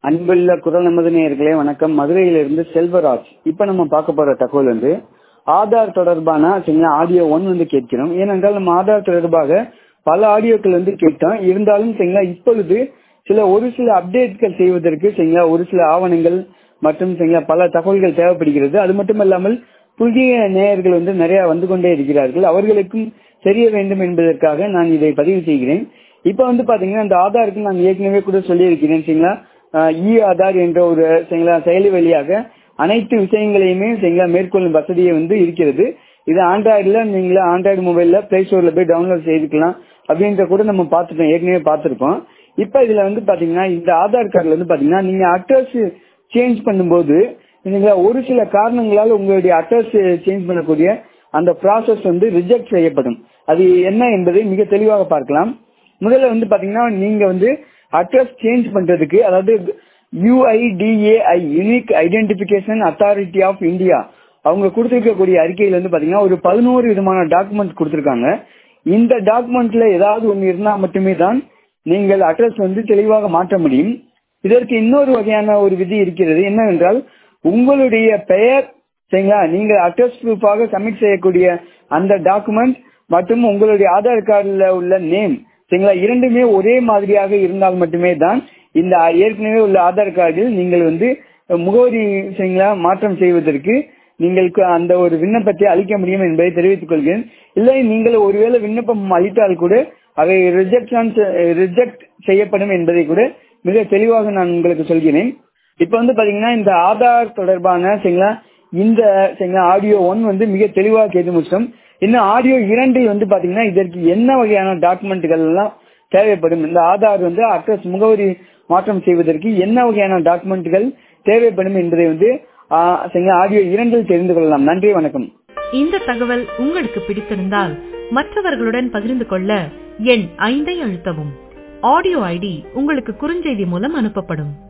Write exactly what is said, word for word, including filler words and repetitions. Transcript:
அன்புள்ள குரல் நமது நேயர்களே வணக்கம். மதுரையிலிருந்து செல்வராஜ். இப்ப நம்ம பார்க்க போற தகவல் வந்து ஆதார் தொடர்பான சரிங்களா ஆடியோ ஒன் வந்து கேட்கிறோம். ஏனென்றால் நம்ம ஆதார் தொடர்பாக பல ஆடியோக்கள் வந்து கேட்டோம். இருந்தாலும் சரிங்களா இப்பொழுது சில ஒரு சில அப்டேட்கள் செய்வதற்கு சரிங்களா ஒரு சில ஆவணங்கள் மற்றும் சரிங்களா பல தகவல்கள் தேவைப்படுகிறது. அது மட்டும் இல்லாமல் புதிய நேயர்கள் வந்து நிறைய வந்து கொண்டே இருக்கிறார்கள். அவர்களுக்கும் தெரிய வேண்டும் என்பதற்காக நான் இதை பதிவு செய்கிறேன். இப்ப வந்து பாத்தீங்கன்னா இந்த ஆதாருக்கு நான் ஏற்கனவே கூட சொல்லி இருக்கிறேன் சரிங்களா. இ ஆதார் என்ற ஒரு சரிங்களா செயலி வழியாக அனைத்து விஷயங்களையுமே சரிங்களா மேற்கொள்ளும் வசதியை வந்து இருக்கிறது. இது ஆண்ட்ராய்டுல நீங்களா ஆண்ட்ராய்டு மொபைல்ல பிளே ஸ்டோர்ல போய் டவுன்லோட் செய்துக்கலாம் அப்படின்ற கூட நம்ம பார்த்துட்டோம், ஏற்கனவே பார்த்திருக்கோம். இப்ப இதுல வந்து பாத்தீங்கன்னா இந்த ஆதார் கார்டுல வந்து பாத்தீங்கன்னா நீங்க அட்ரஸ் சேஞ்ச் பண்ணும்போது ஒரு சில காரணங்களால் உங்களுடைய அட்ரஸ் சேஞ்ச் பண்ணக்கூடிய அந்த ப்ராசஸ் வந்து ரிஜெக்ட் செய்யப்படும். அது என்ன என்பதை மிக தெளிவாக பார்க்கலாம். முதல்ல வந்து பாத்தீங்கன்னா நீங்க வந்து அட்ரஸ் சேஞ்ச் பண்றதுக்கு அதாவது UIDAI unique identification authority of India அவங்க கொடுத்திருக்கக்கூடிய அறிக்கையில வந்து பாத்தீங்கன்னா ஒரு பதினோரு விதமான டாக்குமெண்ட் கொடுத்திருக்காங்க. இந்த டாக்குமெண்ட்ல ஏதாவது ஒன்று இருந்தா மட்டுமே தான் நீங்கள் அட்ரஸ் வந்து தெளிவாக மாற்ற முடியும். இதற்கு இன்னொரு வகையான ஒரு விதி இருக்கிறது. என்னவென்றால் உங்களுடைய பெயர் சரிங்களா நீங்கள் அட்ரஸ் ப்ரூஃபாக சப்மிட் செய்யக்கூடிய அந்த டாக்குமெண்ட் மற்றும் உங்களுடைய ஆதார் கார்டுல உள்ள நேம் சரிங்களா இரண்டுமே ஒரே மாதிரியாக இருந்தால் மட்டுமே தான் இந்த ஏற்கனவே உள்ள ஆதார் கார்டில் நீங்கள் வந்து முகவரி சரிங்களா மாற்றம் செய்வதற்கு നിങ്ങൾക്ക് அந்த ஒரு விண்ணப்பத்தை அளிக்க முடியும் என்பதை தெரிவித்துக் கொள்கிறேன். இல்லை நீங்கள் ஒருவேளை விண்ணப்பம் அளித்தால் கூட அவை ரிஜெக்ஷன் ரிஜெக்ட் செய்யப்படும் என்பதை கூட மிக தெளிவாக நான் உங்களுக்கு சொல்கிறேன். இப்ப வந்து பாத்தீங்கன்னா இந்த ஆதார் தொடர்பான சரிங்களா இந்த சரிங்களா ஆடியோ ஒன் வந்து மிக தெளிவாக கேட்டு முடிச்சோம். இன்னும் ஆடியோ இரண்டில் வந்து பாத்தீங்கன்னா இதற்கு என்ன வகையான டாக்குமெண்ட்டுகள் எல்லாம் தேவைப்படும், இந்த ஆதார் வந்து அட்ரஸ் முகவரி மாற்றம் செய்வதற்கு என்ன வகையான டாக்குமெண்ட்டுகள் தேவைப்படும் என்பதை வந்து ஆடியோ இரண்டில் தெரிந்து கொள்ளலாம். நன்றி, வணக்கம். இந்த தகவல் உங்களுக்கு பிடித்திருந்தால் மற்றவர்களுடன் பகிர்ந்து கொள்ள எண் ஐந்தை அழுத்தவும். ஆடியோ ஐடி உங்களுக்கு குறுஞ்செய்தி மூலம் அனுப்பப்படும்.